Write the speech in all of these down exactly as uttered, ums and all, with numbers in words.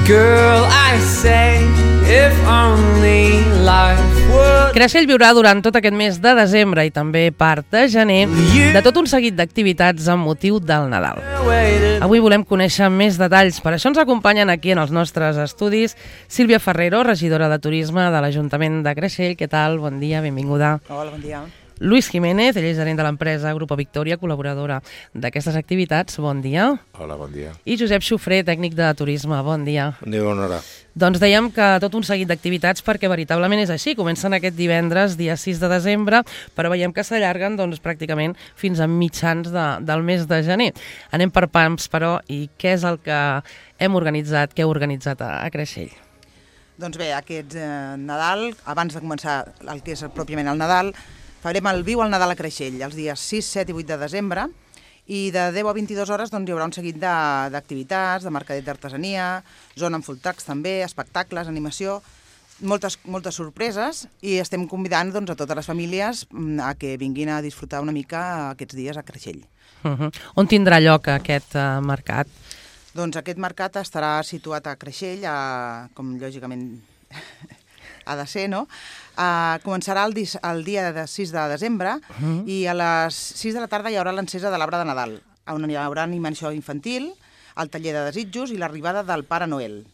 Girl, I say, if only life would... Creixell viurà durant tot aquest mes de desembre i també part de gener de tot un seguit d'activitats amb motiu del Nadal. Avui volem conèixer més detalls, per això ens acompanyen aquí en els nostres estudis Sílvia Ferrero, regidora de Turisme de l'Ajuntament de Creixell. Què tal? Bon dia, benvinguda. Hola, bon dia. Luis Jiménez, ell és gerent de l'empresa Grupo Victoria, col·laboradora d'aquestes activitats. Bon dia. Hola, bon dia. I Josep Xufré, tècnic de turisme. Bon dia. Bon dia, bona hora. Doncs dèiem que tot un seguit d'activitats perquè veritablement és així. Comencen aquest divendres, dia sis de desembre, però veiem que s'allarguen doncs, pràcticament fins a mitjans de, del mes de gener. Anem per pams, però, i què és el que hem organitzat, què heu organitzat a, a Creixell? Doncs bé, aquest eh, Nadal, abans de començar el que és pròpiament el Nadal, farem el Viu al Nadal a Creixell, els dies sis, set i vuit de desembre, i de deu a vint-i-dues hores doncs, hi haurà un seguit d'activitats, de, de mercadet d'artesania, zona amb food trucks també, espectacles, animació, moltes, moltes sorpreses, i estem convidant doncs, a totes les famílies a que vinguin a disfrutar una mica aquests dies a Creixell. Uh-huh. On tindrà lloc aquest uh, mercat? Doncs aquest mercat estarà situat a Creixell, a, com lògicament ha de ser, no? Uh, començarà el, dis, el dia de sis de desembre uh-huh. i a les sis de la tarda hi haurà l'encesa de l'arbre de Nadal, on hi haurà animació infantil, el taller de desitjos i l'arribada del Pare Noel.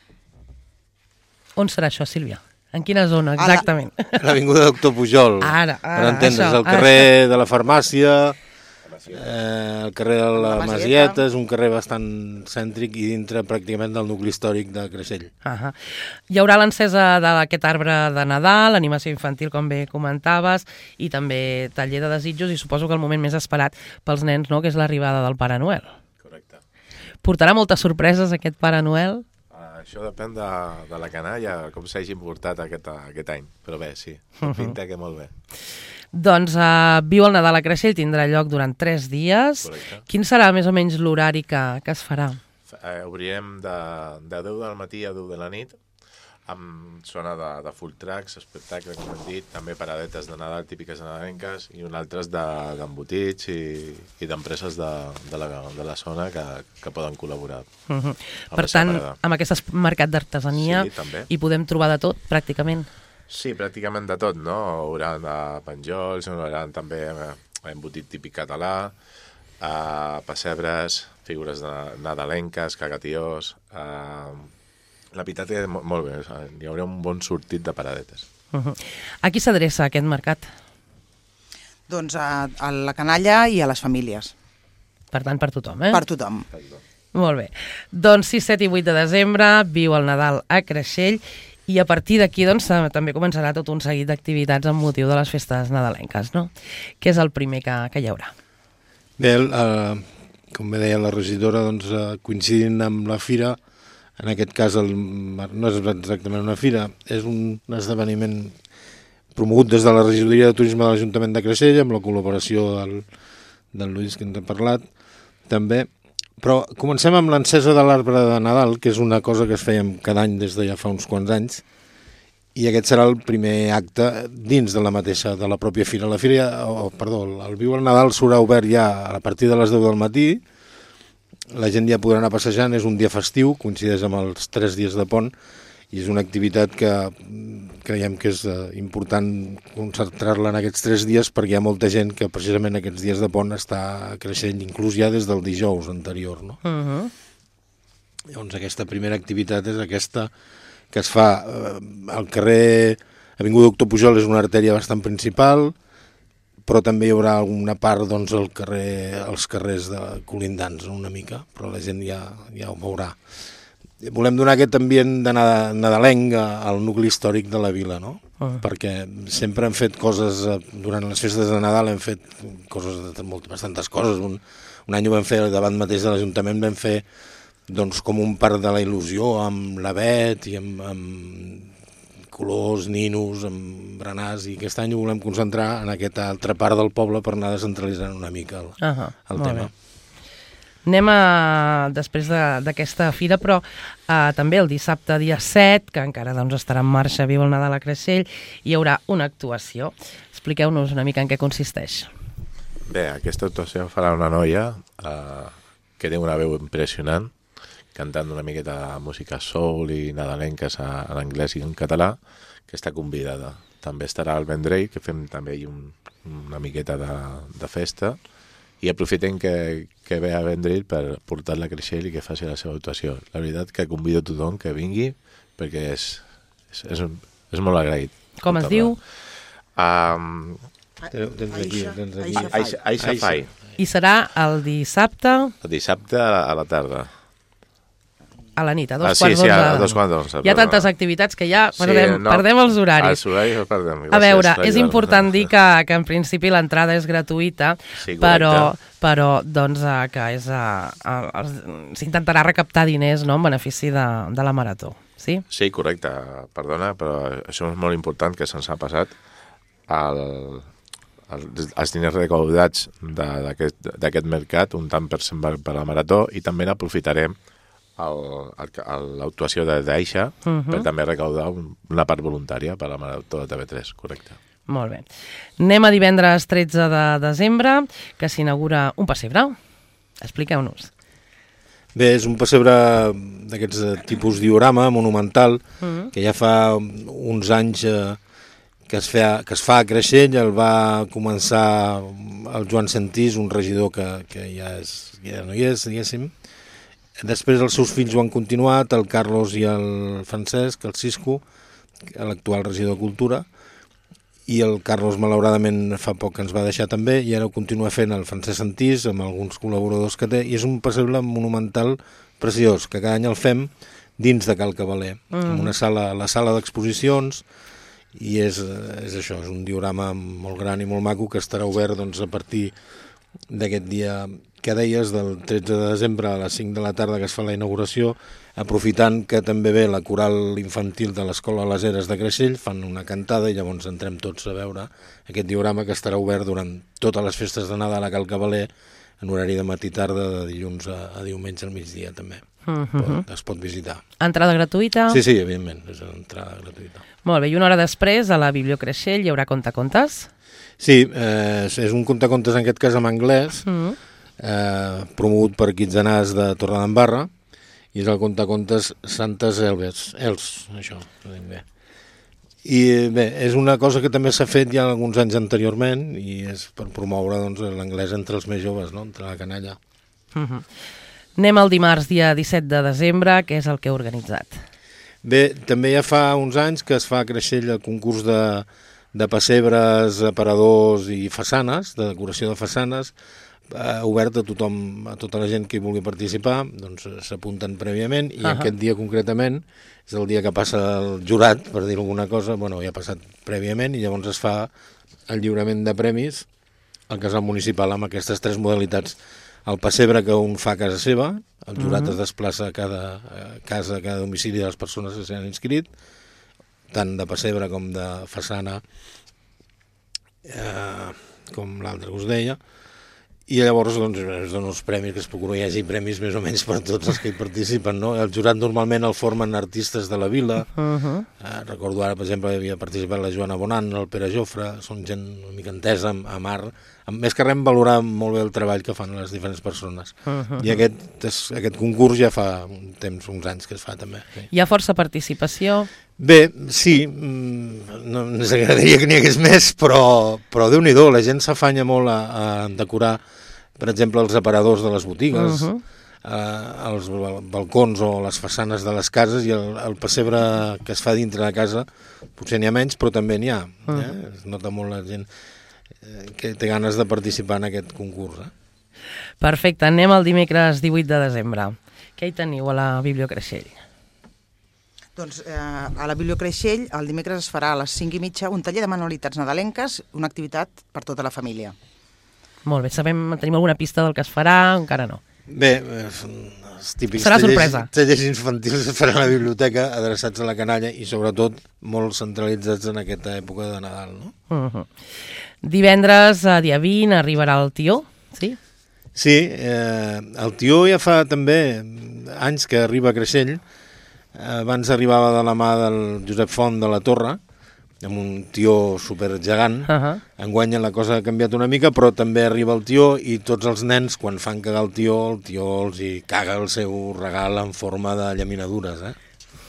On serà això, Sílvia? En quina zona, exactament? A l'Avinguda Doctor Pujol. Ara, ara, per entendre's, això, el carrer això. de la farmàcia, eh, el carrer de la, la Masieta, és un carrer bastant cèntric i dintre pràcticament del nucli històric de Creixell. Uh-huh. Hi haurà l'encesa d'aquest arbre de Nadal, animació infantil, com bé comentaves, i també taller de desitjos, i suposo que el moment més esperat pels nens, no?, que és l'arribada del Pare Noel. Correcte. Portarà moltes sorpreses aquest Pare Noel? Uh, això depèn de, de la canalla, com s'hagi portat aquest, aquest any, però bé, sí, uh-huh. pinta que molt bé. Doncs uh, Viu el Nadal a Creixell tindrà lloc durant tres dies. Correcte. Quin serà més o menys l'horari que, que es farà? Eh, obrirem de, de deu del matí a deu de la nit, amb zona de, de full tracks, espectacle, com hem dit, també paradetes de Nadal típiques nadalenques i un altres d'embotits de, i, i d'empreses de, de, la, de la zona que, que poden col·laborar. Uh-huh. Per tant, amb aquest mercat d'artesania sí, hi podem trobar de tot, pràcticament? Sí, pràcticament de tot, no? Haurà de penjols, haurà també embotit típic català, eh, pessebres, figures de nadalenques, cagatiós... Eh, la veritat és molt bé, hi haurà un bon sortit de paradetes. Uh-huh. A qui s'adreça aquest mercat? Doncs a, a la canalla i a les famílies. Per tant, per tothom, eh? Per tothom. Per tothom. Molt bé. Doncs sis, set i vuit de desembre, Viu el Nadal a Creixell, i a partir d'aquí doncs, també començarà tot un seguit d'activitats amb motiu de les festes nadalenques, no? Què és el primer que, que hi haurà? Bé, eh, com bé deia la regidora, doncs, eh, coincidint amb la fira, en aquest cas el, no és exactament una fira, és un, un esdeveniment promogut des de la regidoria de turisme de l'Ajuntament de Creixell, amb la col·laboració del, del Lluís, que ens ha parlat, també. Però comencem amb l'encesa de l'arbre de Nadal, que és una cosa que es fèiem cada any des de ja fa uns quants anys, i aquest serà el primer acte dins de la mateixa, de la pròpia fira. La fira, oh, perdó, el Viu al Nadal s'haurà obert ja a partir de les deu del matí, la gent ja podrà anar passejant, és un dia festiu, coincideix amb els tres dies de pont, i és una activitat que creiem que és important concentrar-la en aquests tres dies perquè hi ha molta gent que precisament aquests dies de pont està creixent, inclús ja des del dijous anterior, no? Uh-huh. Llavors aquesta primera activitat és aquesta que es fa eh, al carrer Avinguda Doctor Pujol, és una artèria bastant principal, però també hi haurà alguna part doncs, al carrer, als carrers de colindants una mica, però la gent ja, ja ho veurà. Volem donar aquest ambient de nadalenc al nucli històric de la vila, no? Uh. Perquè sempre hem fet coses, durant les festes de Nadal hem fet coses, de, molt, bastantes coses. Un, un any ho vam fer davant mateix de l'Ajuntament, vam fer doncs, com un parc de la il·lusió amb l'avet i amb, amb colors, ninos, amb berenars, i aquest any ho volem concentrar en aquesta altra part del poble per anar descentralitzant una mica el, uh -huh, el tema. Bé. Anem a, després d'aquesta fira, però eh, també el dissabte dia set, que encara doncs, estarà en marxa Viu el Nadal a Creixell, hi haurà una actuació. Expliqueu-nos una mica en què consisteix. Bé, aquesta actuació farà una noia eh, que té una veu impressionant, cantant una miqueta de música soul i nadalenques en anglès i en català, que està convidada. També estarà al Vendrell, que fem també un, una miqueta de, de festa, i aprofitem que, que ve a Vendrell per portar-la a Creixell i que faci la seva actuació. La veritat que convido a tothom que vingui, perquè és, és, és, és molt agraït. Com es diu? Um, Tens aquí, tens aquí. Aixa, Aixa Fai. I serà el dissabte El dissabte a la tarda. a la nit, a dos Ah, sí, quarts sí, d'onze. a de dos la quarts nit. d'onze, Hi ha perdó. tantes activitats que ja Sí, perdem, no, perdem els horaris. Els horaris els perdem. A veure, Gràcies, és Laia. important dir que, que en principi l'entrada és gratuïta, Sí, però, correcte. però doncs, eh, que és, eh, els- s'intentarà recaptar diners, no?, en benefici de, de la marató. Sí? Sí, correcte. Perdona, però això és molt important que se'ns ha passat. El, el, els diners recaudats de- d'aquest d'aquest mercat, un tant per cent per, per la marató, i també n'aprofitarem el- el- l'actuació de d'Aixa Mhm. per també recaudar un, una part voluntària per la marató de T V tres, correcte. Molt bé. Anem a divendres tretze de desembre, que s'inaugura un pessebre. Expliqueu-nos. Bé, és un pessebre d'aquests de tipus diorama, monumental, Mhm. que ja fa uns anys eh, que, es fa, que es fa a Creixell. El va començar el Joan Sentís, un regidor que, que ja, és, ja no hi és, diguéssim. Després els seus fills ho han continuat, el Carlos i el Francesc, el Cisco, l'actual regidor de Cultura, i el Carlos malauradament fa poc que ens va deixar també, i ara ho continua fent el Francesc Sentís amb alguns col·laboradors que té, i és un pessebre monumental preciós, que cada any el fem dins de Cal Cavaler, mm. en una sala, la sala d'exposicions, i és, és això, és un diorama molt gran i molt maco que estarà obert doncs, a partir d'aquest dia que deies, del tretze de desembre a les cinc de la tarda, que es fa la inauguració, aprofitant que també ve la coral infantil de l'Escola Les Eres de Creixell, fan una cantada i llavors entrem tots a veure aquest diorama que estarà obert durant totes les festes de Nadal a Cal Cavaler, en horari de matí i tarda, de dilluns a, a diumenge al migdia també. Mhm. Pot, es pot visitar. Entrada gratuïta? Sí, sí, evidentment, és una entrada gratuïta. Molt bé, i una hora després a la Biblio Creixell hi haurà contacontes? Sí, eh, és un contacontes en aquest cas en anglès, Mhm. eh, promogut per Quitzenàs de Torredembarra, i és el contacontes Santes Elves, Els, això, ho dic bé. I bé, és una cosa que també s'ha fet ja alguns anys anteriorment, i és per promoure doncs, l'anglès entre els més joves, no? Entre la canalla. Mhm. Anem al dimarts, dia disset de desembre, que és el que heu organitzat. Bé, també ja fa uns anys que es fa a Creixell el concurs de, de pessebres, aparadors i façanes, de decoració de façanes, eh, obert a tothom, a tota la gent que hi vulgui participar, doncs s'apunten prèviament, i Ahà. aquest dia concretament és el dia que passa el jurat, per dir alguna cosa, bueno, ja ha passat prèviament, i llavors es fa el lliurament de premis al casal municipal amb aquestes tres modalitats. El pessebre que un fa a casa seva, el jurat es desplaça a cada a casa, a cada domicili de les persones que s'han inscrit, tant de pessebre com de façana, eh, com l'altre que us deia, i llavors doncs, es donen uns premis, que es procura hi hagi premis més o menys per tots els que hi participen, no? El jurat normalment el formen artistes de la vila, Mhm. eh, recordo ara, per exemple, havia participat la Joana Bonan, el Pere Jofre, són gent una mica entesa, amb, amb art, amb, més que res valorar molt bé el treball que fan les diferents persones. Mhm. I aquest, és, aquest concurs ja fa un temps, uns anys que es fa també. Sí. Hi ha força participació. Bé, sí, mm, no ens agradaria que n'hi hagués més, però, però Déu-n'hi-do, la gent s'afanya molt a, a decorar, per exemple, els aparadors de les botigues, Mhm. eh, els bal- balcons o les façanes de les cases, i el, el pessebre que es fa dintre de casa, potser n'hi ha menys, però també n'hi ha. Eh? Es nota molt la gent eh, que té ganes de participar en aquest concurs. Eh? Perfecte, anem al dimecres divuit de desembre. Què hi teniu a la Biblio Creixell? Doncs eh, a la Biblio Creixell el dimecres es farà a les cinc i mitja un taller de manualitats nadalenques, una activitat per tota la família. Molt bé, sabem, tenim alguna pista del que es farà? Encara no. Bé, eh, són els típics Serà tallers, sorpresa. tallers infantils que es faran a la biblioteca, adreçats a la canalla i sobretot molt centralitzats en aquesta època de Nadal, no? Mhm. Divendres, a dia vint, arribarà el Tió, sí? Sí, eh, el Tió ja fa també anys que arriba a Creixell. Abans arribava de la mà del Josep Font de la Torre, amb un tió supergegant. Uh-huh. Enguany la cosa ha canviat una mica, però també arriba el tió i tots els nens, quan fan cagar el tió, el tió els hi caga el seu regal en forma de llaminadures, eh?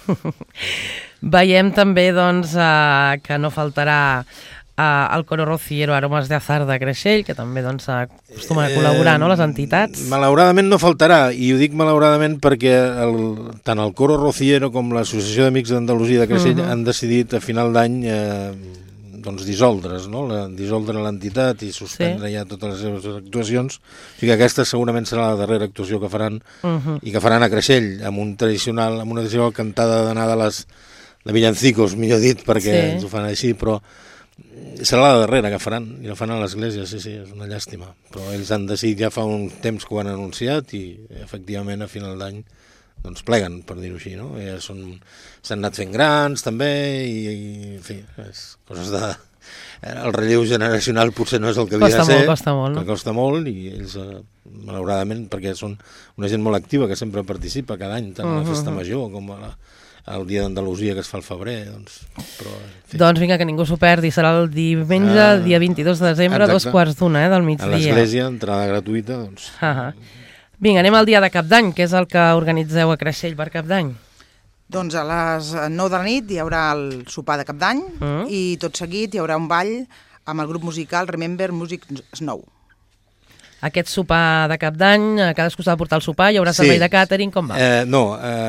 Veiem també doncs, eh, que no faltarà eh, el Coro Rociero Aromas de Azar de Creixell, que també doncs, acostumen a col·laborar, no?, les entitats. Eh, malauradament no faltarà, i ho dic malauradament perquè el, tant el Coro Rociero com l'Associació d'Amics d'Andalusia de Creixell uh-huh. han decidit a final d'any eh, doncs dissoldre's, no? La, dissoldre l'entitat i suspendre sí. ja totes les seves actuacions. O sigui que aquesta segurament serà la darrera actuació que faran uh-huh. i que faran a Creixell, amb un tradicional, amb una tradicional cantada de Nadales de villancicos, millor dit, perquè sí. ens ho fan així, però serà la darrera que faran, i la fan a l'església, sí, sí, és una llàstima. Però ells han decidit, ja fa un temps que ho han anunciat, i efectivament a final d'any doncs pleguen, per dir-ho així, no? Ja són, s'han anat fent grans, també, i, i en fi, és coses de... El relleu generacional potser no és el que havia costa de ser. Molt, costa molt, no? Que costa molt, i ells, eh, malauradament, perquè són una gent molt activa, que sempre participa cada any, tant a la festa major com a la, al dia d'Andalusia que es fa al febrer, doncs... Però, doncs vinga, que ningú s'ho perdi, serà el diumenge, ah, el dia vint-i-dos de desembre, exacte. Dos quarts d'una, eh, del migdia. A l'església, entrada gratuïta, doncs... Ah, vinga, anem al dia de Cap d'Any, que és el que organitzeu a Creixell per Cap d'Any. Doncs a les nou de la nit hi haurà el sopar de Cap d'Any mm. i tot seguit hi haurà un ball amb el grup musical Remember Music Snow. Aquest sopar de Cap d'Any, cadascú s'ha de portar el sopar, hi haurà servei sí. de càtering, com va? Eh, no,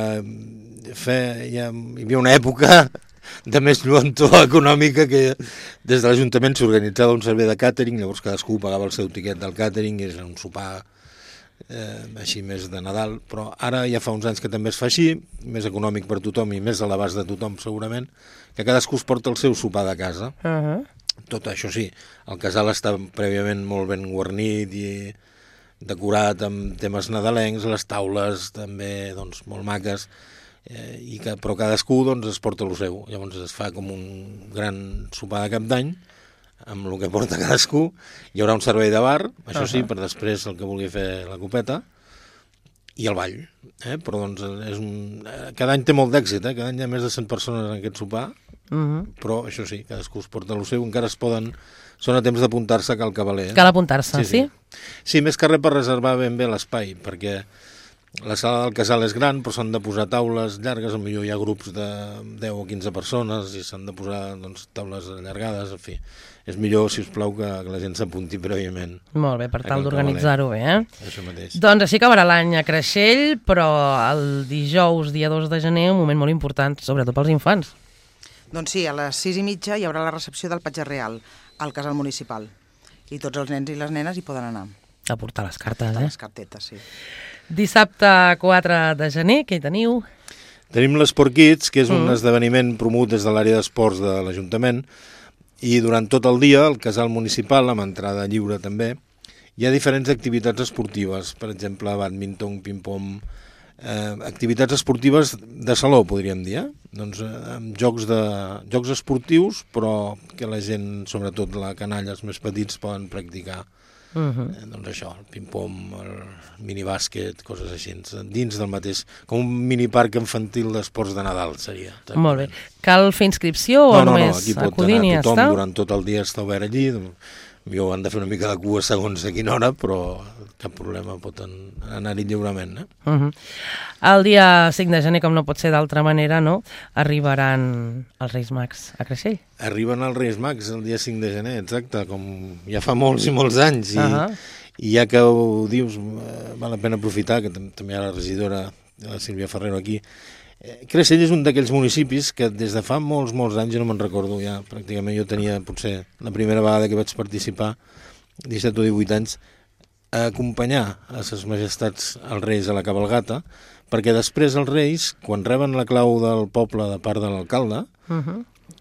eh, fe, ja, hi havia una època de més lluentor econòmica que des de l'Ajuntament s'organitzava un servei de càtering, llavors cadascú pagava el seu tiquet del càtering i era un sopar eh, així més de Nadal, però ara ja fa uns anys que també es fa així, més econòmic per tothom i més a l'abast de tothom segurament, que cadascú es porta el seu sopar de casa. Uh-huh. Tot això sí, el casal està prèviament molt ben guarnit i decorat amb temes nadalencs, les taules també doncs, molt maques, eh, i que, però cadascú doncs, es porta el seu. Llavors es fa com un gran sopar de Cap d'Any, amb el que porta cadascú. Hi haurà un servei de bar, això sí, per després el que vulgui fer la copeta, i el ball. Eh? Però doncs és un... cada any té molt d'èxit, eh? Cada any hi ha més de cent persones en aquest sopar, uh-huh. però això sí, cadascú es porta el seu, encara es poden... Són a temps d'apuntar-se a Cal Cavaler. Eh? Cal apuntar-se, sí, sí? Sí, sí, més que res per reservar ben bé l'espai, perquè la sala del casal és gran, però s'han de posar taules llargues, potser hi ha grups de deu o quinze persones i s'han de posar doncs, taules allargades, en fi. És millor, si us plau, que, que la gent s'apunti prèviament. Molt bé, per tal d'organitzar-ho bé, eh? Això mateix. Doncs així acabarà l'any a Creixell, però el dijous, dia dos de gener, un moment molt important, sobretot pels infants. Doncs sí, a les sis i mitja hi haurà la recepció del Patge Real al casal municipal. I tots els nens i les nenes hi poden anar. A portar les cartes, eh? eh? Les cartetes, sí. Dissabte quatre de gener, què hi teniu? Tenim l'Esport Kids, que és un mm. esdeveniment promut des de l'àrea d'esports de l'Ajuntament, i durant tot el dia, al casal municipal, amb entrada lliure també, hi ha diferents activitats esportives, per exemple, bàdminton, ping-pong, eh, activitats esportives de saló, podríem dir, eh? Doncs, eh, amb jocs, de, jocs esportius, però que la gent, sobretot la canalla, els més petits, poden practicar. Uh-huh. eh, doncs això, el ping-pong, el minibàsquet, coses així, dins del mateix, com un miniparc infantil d'esports de Nadal seria. Molt bé. Cal fer inscripció o no, no, només no, aquí pot acudir i ja tothom, està? Durant tot el dia està obert allí, jo han de fer una mica de cua segons a quina hora, però cap problema, poden anar-hi lliurement. Eh? Uh-huh. El dia cinc de gener, com no pot ser d'altra manera, no? Arribaran els Reis Mags a Creixell. Arriben els Reis Mags el dia cinc de gener, exacte, com ja fa molts i molts anys, i, uh-huh. i ja que ho dius, val la pena aprofitar, que també hi ha la regidora, la Sílvia Ferrero aquí. Creixell és un d'aquells municipis que des de fa molts, molts anys, jo no me'n recordo ja, pràcticament jo tenia potser la primera vegada que vaig participar, disset o divuit anys, a acompanyar a ses majestats els Reis a la cabalgata, perquè després els Reis, quan reben la clau del poble de part de l'alcalde, uh-huh.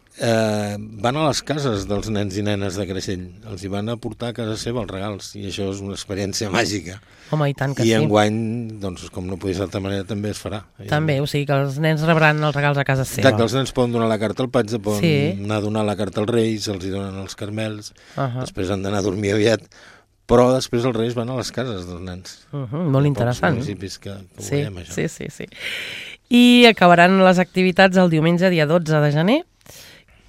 eh, van a les cases dels nens i nenes de Creixell, els hi van a portar a casa seva els regals, i això és una experiència màgica. Home, i tant que I sí. I enguany, doncs, com no podia ser d'altra manera, també es farà. També, o sigui que els nens rebran els regals a casa seva. Exacte, els nens poden donar la carta al patge, poden sí. anar a donar la carta als Reis, els hi donen els carmels, uh-huh. després han d'anar a dormir aviat, però després els Reis van a les cases dels nens. Uh-huh, molt interessant. Els municipis que, que sí, veiem, això. Sí, sí, sí. I acabaran les activitats el diumenge, dia dotze de gener.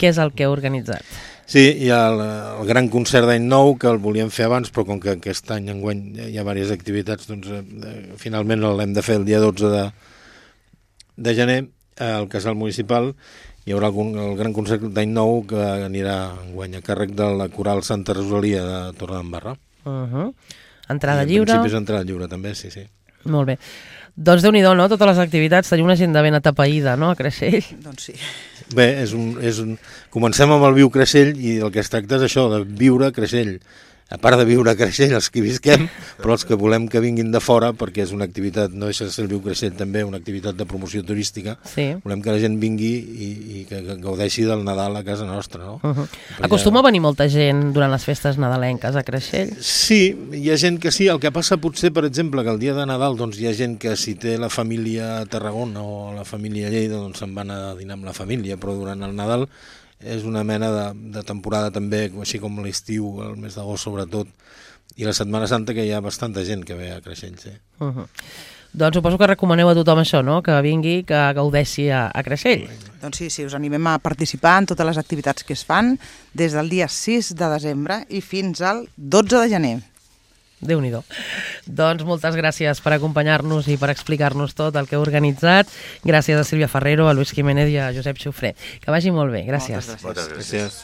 què és el que heu organitzat? Sí, hi ha el, el gran concert d'any nou, que el volíem fer abans, però com que aquest any enguany hi ha diverses activitats, doncs eh, finalment l'hem de fer el dia dotze de, de gener al Casal Municipal. Hi haurà algun, el gran concert d'any nou que anirà enguany a càrrec de la Coral Santa Rosalia de Torredembarra. Uh-huh. Entrada I lliure? En principi és entrada lliure també, sí, sí. Molt bé. Doncs Déu-n'hi-do, no? Totes les activitats, teniu una agenda ben atapeïda, no?, a Creixell. Doncs sí. Bé, és un, és un... comencem amb el Viu Creixell i el que es tracta és això, de viure a Creixell. A part de viure a Creixell, els que visquem, però els que volem que vinguin de fora, perquè és una activitat, no deixa de ser el Viu Creixell també, una activitat de promoció turística, sí. Volem que la gent vingui i, i que, que gaudeixi del Nadal a casa nostra, no? Uh-huh. Acostuma a venir molta gent durant les festes nadalenques a Creixell? Sí, hi ha gent que sí. El que passa potser, per exemple, que el dia de Nadal doncs, hi ha gent que si té la família a Tarragona o la família a Lleida, doncs se'n van a dinar amb la família, però durant el Nadal és una mena de, de temporada també, així com l'estiu, el mes d'agost sobretot, i la Setmana Santa, que hi ha bastanta gent que ve a Creixell, sí. Uh-huh. Doncs suposo que recomaneu a tothom això, no?, que vingui, que gaudeixi a, a Creixell. Doncs sí, sí, us animem a participar en totes les activitats que es fan des del dia sis de desembre i fins al dotze de gener. Déu-n'hi-do. Doncs moltes gràcies per acompanyar-nos i per explicar-nos tot el que heu organitzat. Gràcies a Sílvia Ferrero, a Luis Jiménez i a Josep Xufré. Que vagi molt bé. Gràcies. Moltes gràcies.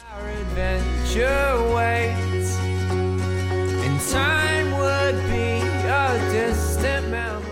Moltes gràcies.